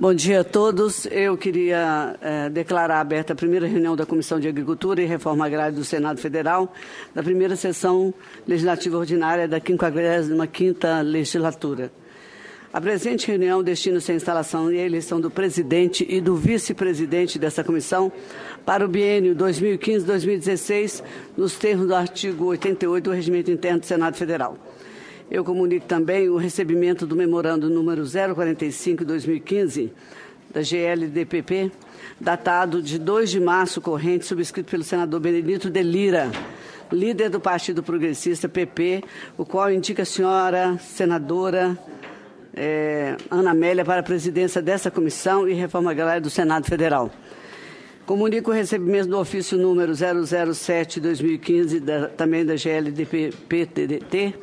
Bom dia a todos. Eu queria declarar aberta a primeira reunião da Comissão de Agricultura e Reforma Agrária do Senado Federal, da primeira sessão legislativa ordinária da 55ª legislatura. A presente reunião destina-se à instalação e à eleição do presidente e do vice-presidente desta comissão para o biênio 2015-2016, nos termos do artigo 88 do Regimento Interno do Senado Federal. Eu comunico também o recebimento do memorando número 045/2015 da GLDPP, datado de 2 de março corrente, subscrito pelo senador Benedito de Lira, líder do Partido Progressista, PP, o qual indica a senhora senadora Ana Amélia para a presidência dessa comissão e reforma agrária do Senado Federal. Comunico o recebimento do ofício número 007/2015, também da GLDPT,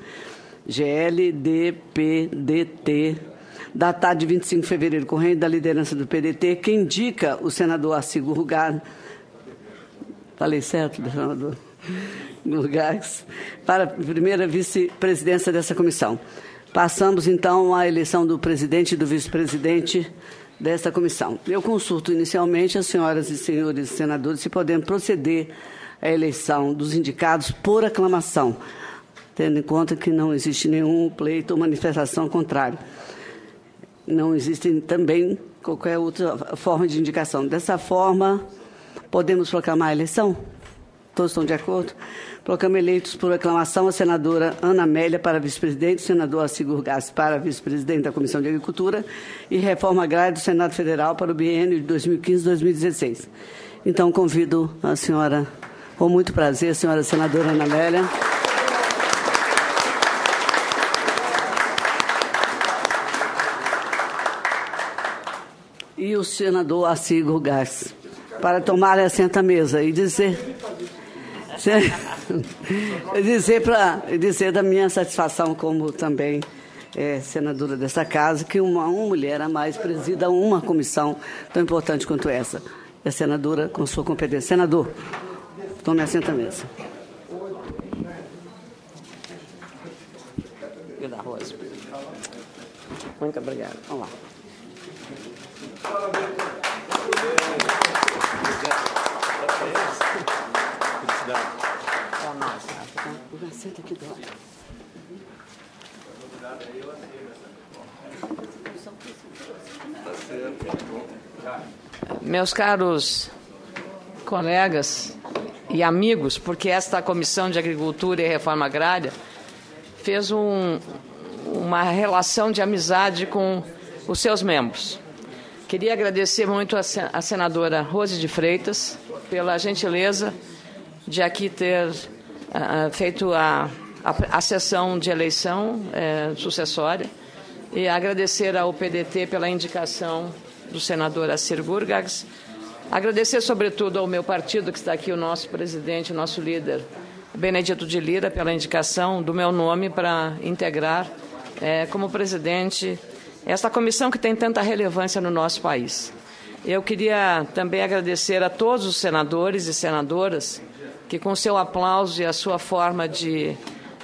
datado de 25 de fevereiro, corrente da liderança do PDT, que indica o senador Arcigo Rugar, falei certo, senador Gurgás, para a primeira vice-presidência dessa comissão. Passamos, então, à eleição do presidente e do vice-presidente desta comissão. Eu consulto inicialmente as senhoras e senhores senadores se podemos proceder à eleição dos indicados por aclamação, tendo em conta que não existe nenhum pleito ou manifestação contrária. Não existe também qualquer outra forma de indicação. Dessa forma, podemos proclamar a eleição? Todos estão de acordo? Proclamo eleitos por aclamação a senadora Ana Amélia para vice-presidente, o senador Arcigo Rugas para vice-presidente da Comissão de Agricultura e Reforma Agrária do Senado Federal para o biênio de 2015-2016. Então, convido a senhora, com muito prazer, a senhora senadora Ana Amélia. E o senador Arcigo Rugas, para tomar assento à mesa e dizer da minha satisfação como também senadora dessa casa, que uma mulher a mais presida uma comissão tão importante quanto essa. É senadora com sua competência. Senador, tome assento à mesa. Muito obrigado. Vamos lá. Meus caros colegas e amigos, porque esta Comissão de Agricultura e Reforma Agrária fez uma relação de amizade com os seus membros. Queria agradecer muito a senadora Rose de Freitas pela gentileza de aqui ter feito a sessão de eleição sucessória e agradecer ao PDT pela indicação do senador Arcigo Rugas. Agradecer, sobretudo, ao meu partido, que está aqui o nosso presidente, o nosso líder, Benedito de Lira, pela indicação do meu nome para integrar como presidente esta comissão que tem tanta relevância no nosso país. Eu queria também agradecer a todos os senadores e senadoras que, com seu aplauso e a sua forma de,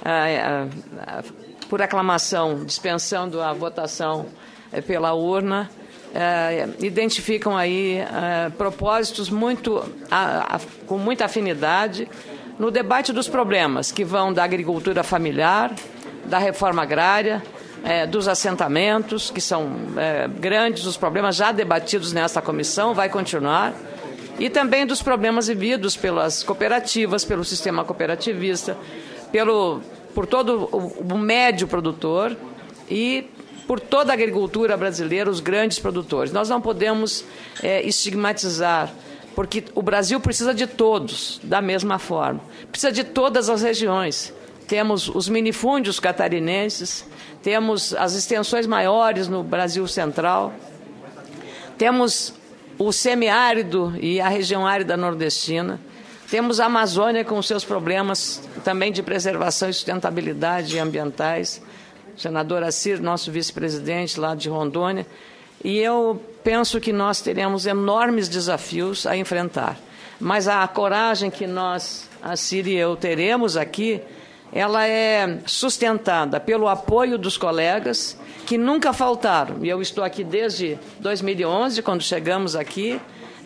por aclamação, dispensando a votação pela urna, identificam aí propósitos com muita afinidade no debate dos problemas que vão da agricultura familiar, da reforma agrária, dos assentamentos, que são grandes, os problemas já debatidos nesta comissão, vai continuar, e também dos problemas vividos pelas cooperativas, pelo sistema cooperativista, por todo o médio produtor e por toda a agricultura brasileira, os grandes produtores. Nós não podemos estigmatizar, porque o Brasil precisa de todos, da mesma forma. Precisa de todas as regiões. Temos os minifúndios catarinenses, temos as extensões maiores no Brasil Central, temos o semiárido e a região árida nordestina, temos a Amazônia com seus problemas também de preservação e sustentabilidade ambientais, o senador Assir, nosso vice-presidente lá de Rondônia, e eu penso que nós teremos enormes desafios a enfrentar. Mas a coragem que nós, Assir e eu, teremos aqui ela é sustentada pelo apoio dos colegas, que nunca faltaram. E eu estou aqui desde 2011, quando chegamos aqui,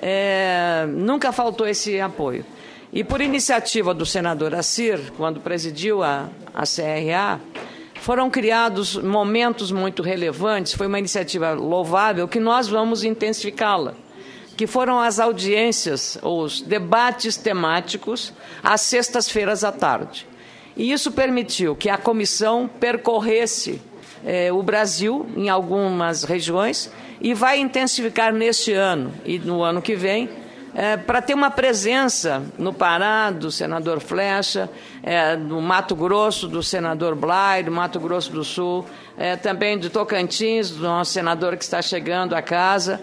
nunca faltou esse apoio. E por iniciativa do senador Assir, quando presidiu a CRA, foram criados momentos muito relevantes, foi uma iniciativa louvável, que nós vamos intensificá-la, que foram as audiências, os debates temáticos, às sextas-feiras à tarde. E isso permitiu que a comissão percorresse o Brasil, em algumas regiões, e vai intensificar neste ano e no ano que vem, para ter uma presença no Pará, do senador Flecha, no Mato Grosso, do senador Blay, do Mato Grosso do Sul, também do Tocantins, do nosso senador que está chegando à casa,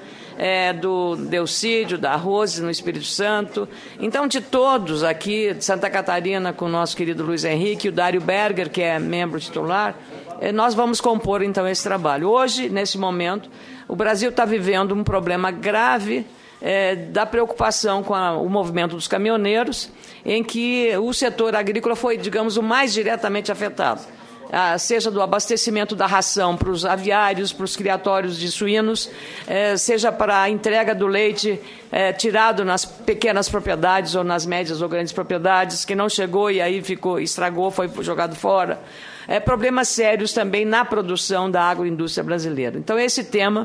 do Delcídio, da Rose, no Espírito Santo. Então, de todos aqui, de Santa Catarina, com o nosso querido Luiz Henrique, o Dário Berger, que é membro titular, nós vamos compor, então, esse trabalho. Hoje, nesse momento, o Brasil está vivendo um problema grave da preocupação com o movimento dos caminhoneiros, em que o setor agrícola foi, digamos, o mais diretamente afetado, seja do abastecimento da ração para os aviários, para os criatórios de suínos, seja para a entrega do leite tirado nas pequenas propriedades ou nas médias ou grandes propriedades, que não chegou e aí estragou, foi jogado fora. Problemas sérios também na produção da agroindústria brasileira. Então, esse tema,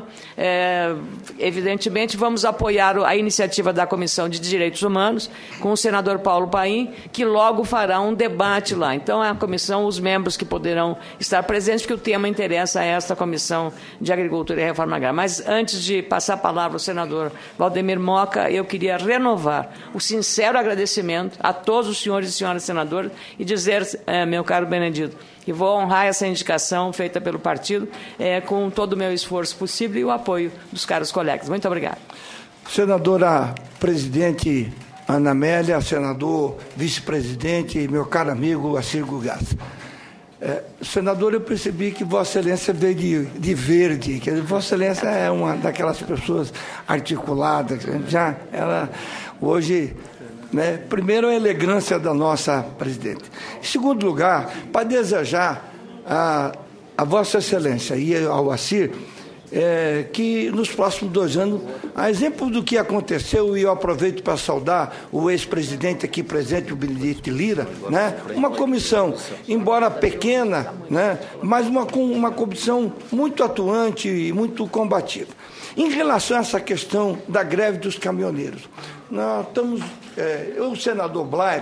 evidentemente, vamos apoiar a iniciativa da Comissão de Direitos Humanos, com o senador Paulo Paim, que logo fará um debate lá. Então, a comissão, os membros que poderão estar presentes, porque o tema interessa a esta Comissão de Agricultura e Reforma Agrária. Mas, antes de passar a palavra ao senador Valdemir Moca, eu queria renovar o sincero agradecimento a todos os senhores e senhoras senadores e dizer, meu caro Benedito, que vou honrar essa indicação feita pelo partido com todo o meu esforço possível e o apoio dos caros colegas. Muito obrigado. Senadora presidente Ana Amélia, senador vice-presidente, meu caro amigo Assir Gugaz. Senador, eu percebi que Vossa Excelência veio de verde, que Vossa Excelência é uma daquelas pessoas articuladas, ela hoje... Primeiro, a elegância da nossa presidente. Em segundo lugar, para desejar a Vossa Excelência e ao Assir que nos próximos 2 anos, a exemplo do que aconteceu, e eu aproveito para saudar o ex-presidente aqui presente, o Benedito Lira, uma comissão, embora pequena, mas uma comissão muito atuante e muito combativa. Em relação a essa questão da greve dos caminhoneiros, nós estamos, o senador Blay,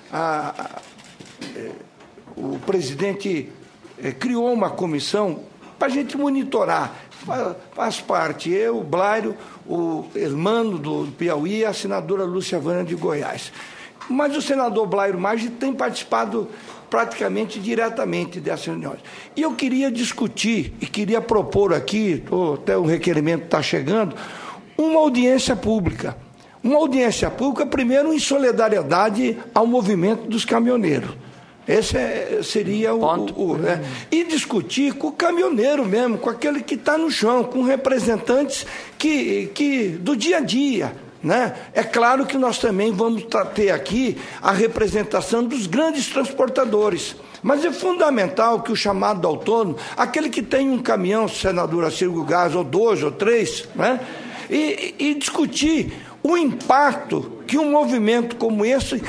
o presidente criou uma comissão para a gente monitorar, faz parte eu, o Blay, o Hermano do Piauí e a senadora Lúcia Vânia de Goiás. Mas o senador Blay Maggi tem participado praticamente diretamente dessas reuniões. E eu queria discutir e queria propor aqui, até o requerimento está chegando, uma audiência pública. Uma audiência pública, primeiro, em solidariedade ao movimento dos caminhoneiros. Esse seria e discutir com o caminhoneiro mesmo, com aquele que está no chão, com representantes do dia a dia. É claro que nós também vamos ter aqui a representação dos grandes transportadores, mas é fundamental que o chamado autônomo, aquele que tem um caminhão, senador Assir Gugaz, ou 2 ou 3, e discutir o impacto que um movimento como esse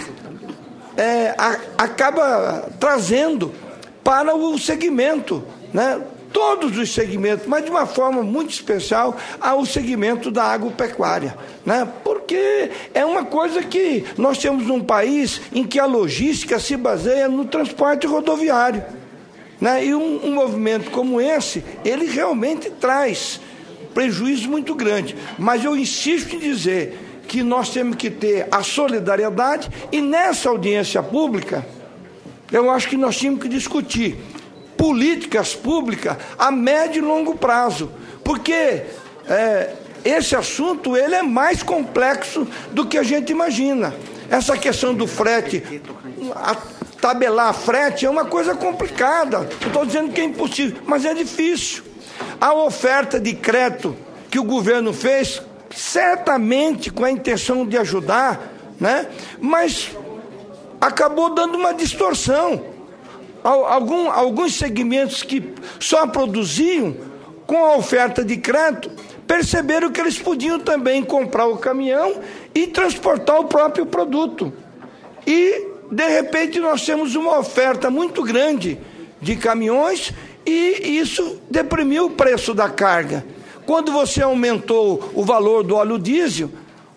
acaba trazendo para o segmento, todos os segmentos, mas de uma forma muito especial ao segmento da agropecuária, porque é uma coisa que nós temos um país em que a logística se baseia no transporte rodoviário, e um movimento como esse, ele realmente traz prejuízo muito grande, mas eu insisto em dizer que nós temos que ter a solidariedade e nessa audiência pública, eu acho que nós tínhamos que discutir políticas públicas a médio e longo prazo, porque esse assunto ele é mais complexo do que a gente imagina. Essa questão do frete, tabelar frete é uma coisa complicada, não estou dizendo que é impossível, mas é difícil. A oferta de crédito que o governo fez, certamente com a intenção de ajudar, mas acabou dando uma distorção. alguns segmentos que só produziam com a oferta de crédito, perceberam que eles podiam também comprar o caminhão e transportar o próprio produto. E, de repente, nós temos uma oferta muito grande de caminhões e isso deprimiu o preço da carga. Quando você aumentou o valor do óleo diesel,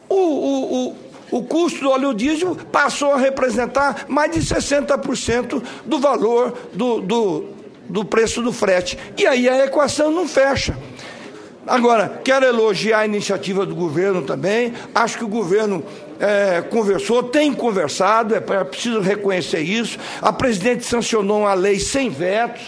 o custo do óleo diesel passou a representar mais de 60% do valor do preço do frete. E aí a equação não fecha. Agora, quero elogiar a iniciativa do governo também. Acho que o governo conversou, tem conversado, é preciso reconhecer isso. A presidente sancionou uma lei sem vetos.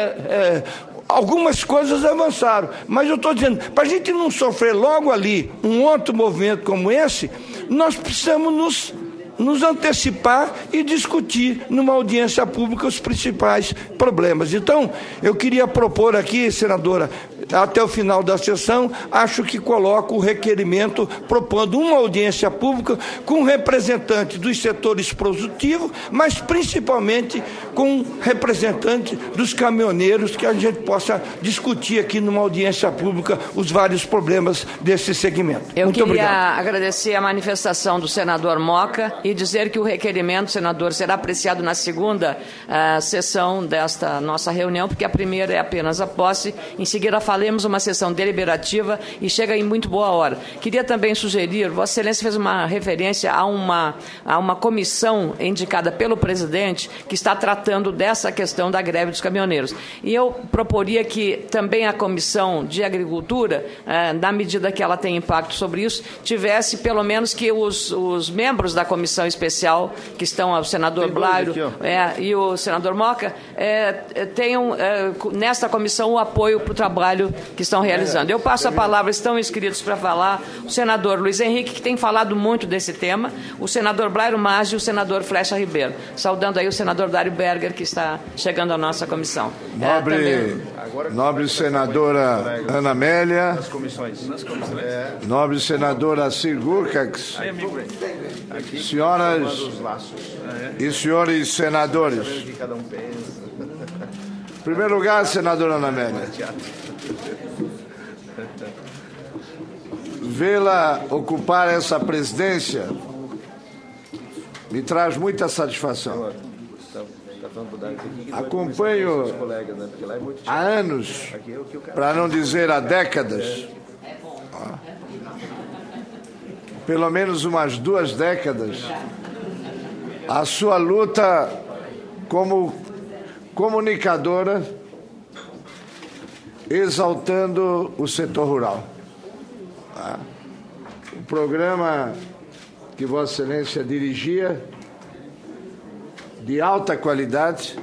Algumas coisas avançaram, mas eu estou dizendo, para a gente não sofrer logo ali um outro movimento como esse, nós precisamos nos antecipar e discutir numa audiência pública os principais problemas. Então, eu queria propor aqui, senadora, até o final da sessão, acho que coloco o requerimento propondo uma audiência pública com representantes dos setores produtivos, mas principalmente com representantes dos caminhoneiros, que a gente possa discutir aqui numa audiência pública os vários problemas desse segmento. Muito obrigado. Eu queria agradecer a manifestação do senador Moca e dizer que o requerimento, senador, será apreciado na segunda sessão desta nossa reunião, porque a primeira é apenas a posse, em seguida faremos uma sessão deliberativa e chega em muito boa hora. Queria também sugerir, Vossa Excelência fez uma referência a uma comissão indicada pelo presidente que está tratando dessa questão da greve dos caminhoneiros. E eu proporia que também a Comissão de Agricultura, na medida que ela tem impacto sobre isso, tivesse pelo menos que os membros da comissão especial, que estão o senador Blairo e o senador Moca, tenham nesta comissão o apoio para o trabalho que estão realizando. Eu passo a palavra, estão inscritos para falar o senador Luiz Henrique, que tem falado muito desse tema, o senador Blairo Maggi e o senador Flecha Ribeiro. Saudando aí o senador Dário Berger, que está chegando à nossa comissão. Nobre senadora Ana Amélia, nobre senadora Sigurcax, senhoras e senhores senadores. Em primeiro lugar, senadora Ana Amélia, vê-la ocupar essa presidência me traz muita satisfação. Acompanho há anos, para não dizer há décadas, pelo menos umas 2 décadas, a sua luta como comunicadora, exaltando o setor rural. O programa que Vossa Excelência dirigia, de alta qualidade,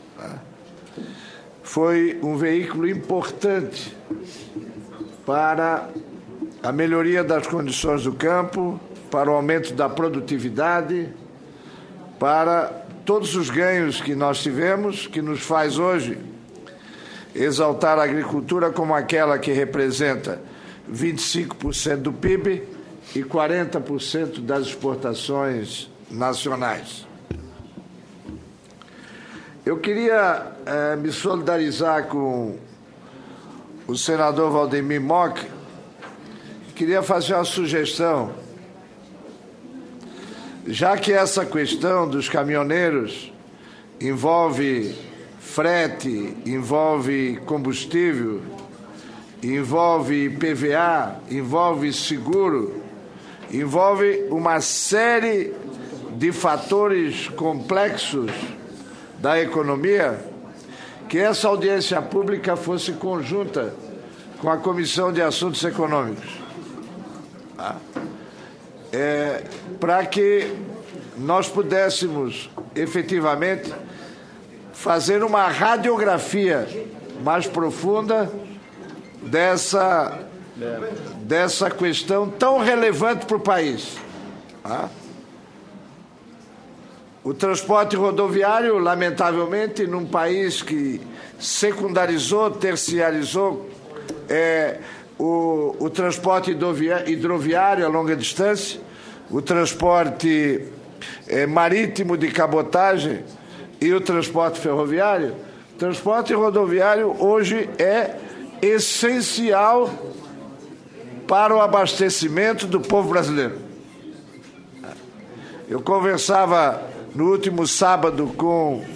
foi um veículo importante para a melhoria das condições do campo, para o aumento da produtividade, para todos os ganhos que nós tivemos, que nos faz hoje exaltar a agricultura como aquela que representa 25% do PIB e 40% das exportações nacionais. Eu queria me solidarizar com o senador Valdemir Mock. Queria fazer uma sugestão. Já que essa questão dos caminhoneiros envolve frete, envolve combustível, envolve PVA, envolve seguro, envolve uma série de fatores complexos da economia, que essa audiência pública fosse conjunta com a Comissão de Assuntos Econômicos, para que nós pudéssemos efetivamente fazer uma radiografia mais profunda dessa questão tão relevante para o país. O transporte rodoviário, lamentavelmente, num país que secundarizou, terciarizou o transporte hidroviário a longa distância, o transporte marítimo de cabotagem e o transporte ferroviário, o transporte rodoviário hoje é essencial para o abastecimento do povo brasileiro. Eu conversava no último sábado com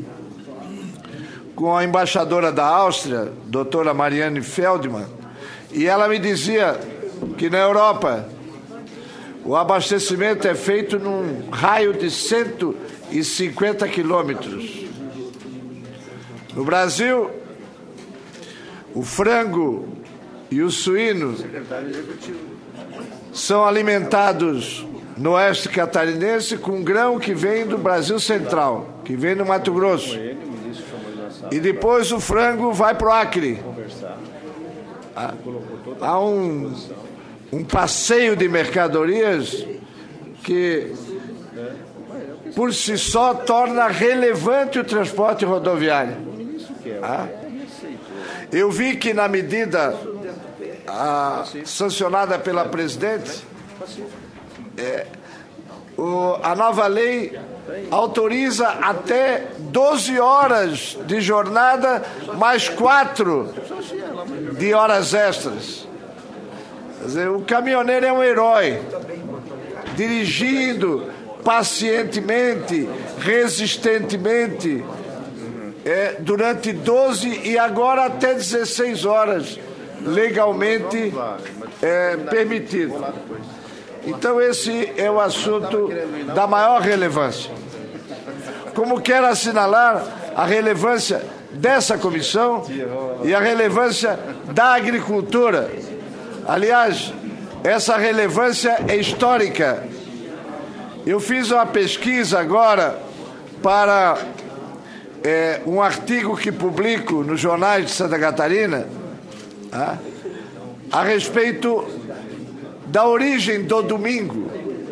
a embaixadora da Áustria, doutora Marianne Feldman, e ela me dizia que na Europa o abastecimento é feito num raio de 150 quilômetros. No Brasil, o frango e o suíno são alimentados no oeste catarinense com grão que vem do Brasil Central, que vem do Mato Grosso. E depois o frango vai para o Acre. Há um passeio de mercadorias que, por si só, torna relevante o transporte rodoviário. Eu vi que, na medida sancionada pela presidente, a nova lei autoriza até 12 horas de jornada, mais 4 de horas extras. Quer dizer, o caminhoneiro é um herói, dirigindo pacientemente, resistentemente, durante 12 e agora até 16 horas, legalmente permitido. Então, esse é o assunto da maior relevância. Como quero assinalar a relevância dessa comissão e a relevância da agricultura. Aliás, essa relevância é histórica. Eu fiz uma pesquisa agora para um artigo que publico nos jornais de Santa Catarina a respeito da origem do domingo.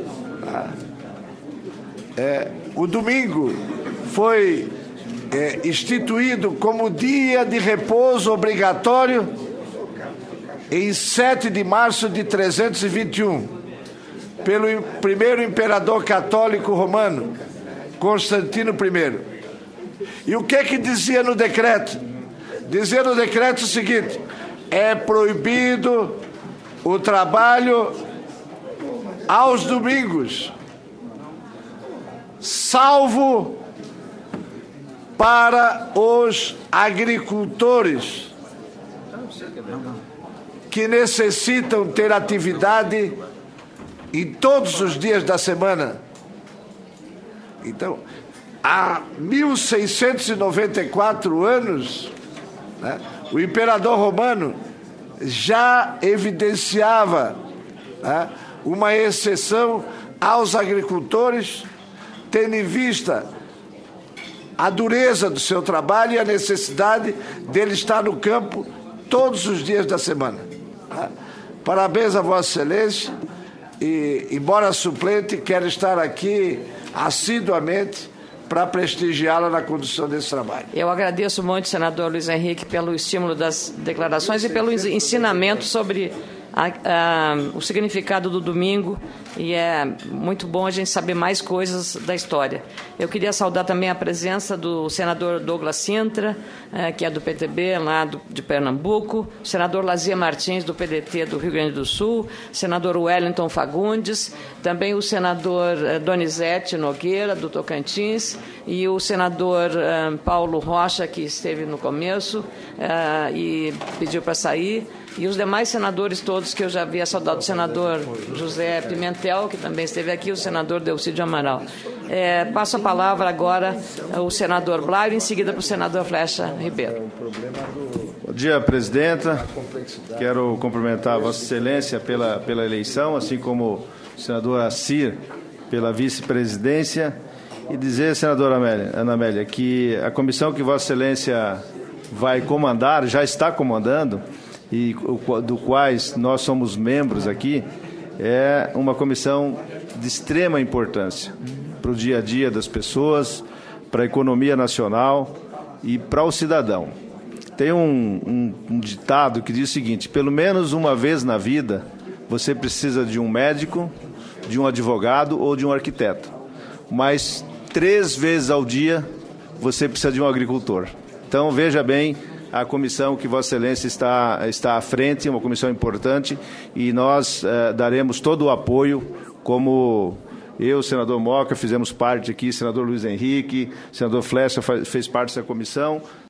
O domingo foi instituído como dia de repouso obrigatório em 7 de março de 321, pelo primeiro imperador católico romano, Constantino I. E o que dizia no decreto? Dizia no decreto o seguinte: é proibido o trabalho aos domingos, salvo para os agricultores que necessitam ter atividade em todos os dias da semana. Então, há 1694 anos, o imperador romano já evidenciava uma exceção aos agricultores, tendo em vista a dureza do seu trabalho e a necessidade dele estar no campo todos os dias da semana. Parabéns a Vossa Excelência e, embora suplente, quero estar aqui assiduamente para prestigiá-la na condução desse trabalho. Eu agradeço muito, senador Luiz Henrique, pelo estímulo das declarações e pelo ensinamento sobre o significado do domingo, e é muito bom a gente saber mais coisas da história. Eu queria saudar também a presença do senador Douglas Sintra, que é do PTB, lá de Pernambuco, o senador Lazia Martins, do PDT do Rio Grande do Sul, senador Wellington Fagundes, também o senador Donizete Nogueira, do Tocantins, e o senador Paulo Rocha, que esteve no começo e pediu para sair, e os demais senadores todos que eu já havia saudado, o senador José Pimentel, que também esteve aqui, o senador Delcídio Amaral. Passo a palavra agora ao senador Blairo, em seguida para o senador Flecha Ribeiro. Bom dia, presidenta. Quero cumprimentar a Vossa Excelência pela eleição, assim como o senador Assir pela vice-presidência, e dizer, senadora Ana Amélia, que a comissão que Vossa Excelência vai comandar, já está comandando, e do quais nós somos membros aqui, é uma comissão de extrema importância para o dia a dia das pessoas, para a economia nacional e para o cidadão. Tem um ditado que diz o seguinte: pelo menos uma vez na vida você precisa de um médico, de um advogado ou de um arquiteto, mas 3 vezes ao dia você precisa de um agricultor. Então, veja bem a comissão que Vossa Excelência está à frente, uma comissão importante, e nós daremos todo o apoio, como eu, senador Moca, fizemos parte aqui, senador Luiz Henrique, senador Flecha fez parte dessa comissão.